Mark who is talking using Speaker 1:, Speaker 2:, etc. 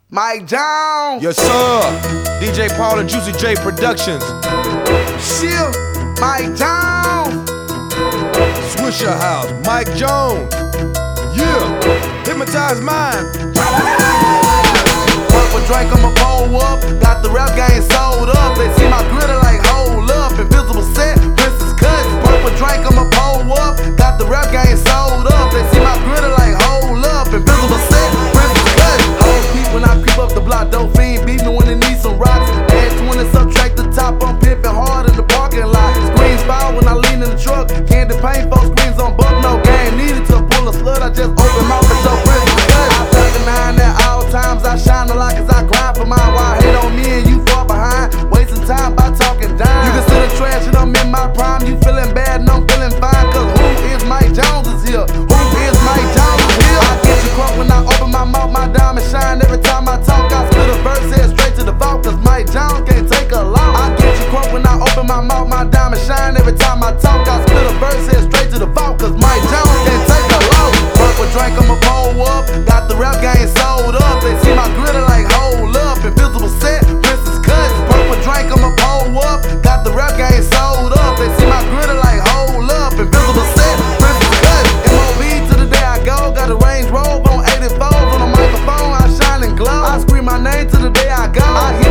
Speaker 1: Mike Jones.
Speaker 2: Yes, sir. DJ Paul and Juicy J Productions.
Speaker 1: Shield. Mike Jones.
Speaker 2: Swisher House. Mike Jones. Yeah. Hypnotize Mind.
Speaker 1: Purple drink, I'ma pull up. Got the rap game sold up. They see my glitter like hold up. Invisible set, Princess Cuts. Purple drink, I'ma pull up. Got the rap game sold up. They see my glitter like hold up. Invisible set, Princess Cuts. Hold peep when I creep up the block. Dope fiend beat me when they need some rocks. Add 20 subtract the top. I'm pimping hard in the parking lot. Screens foul when I lean in the truck. Candy paint, folks screens on buck. No game needed to pull a slut. I just open mouth and show Princess Cuts. I play the 9 at all times. I shine a lot cause I grind for mine. Why hate on me and you fall behind? Wasting time by talking down. You consider trash and I'm in my prime. You feeling bad and I'm feeling fine. Cause who is Mike Jones is here? Who is Mike Jones is here? I get you crunk when I open my mouth. My diamond shine every time I talk. I spit a verse, head straight to the vault. Cause Mike Jones can't take a loss. I get you crunk when I open my mouth. My diamond shine every time I talk. I spit a verse, head straight to the vault. Cause Mike Jones can't take a loss. Purple drink, I'ma pull up. Got the rap game sold up. They see my glitter like hold up. Invisible set, Princess Cuts. Purple drink, I'ma pull up. Got the rap game sold up. They see my glitter like hold up. Invisible set, Princess Cuts. MOB to the day I go. Got a Range Rover on 84s on the microphone. I shine and glow. I scream my name to the day I go. I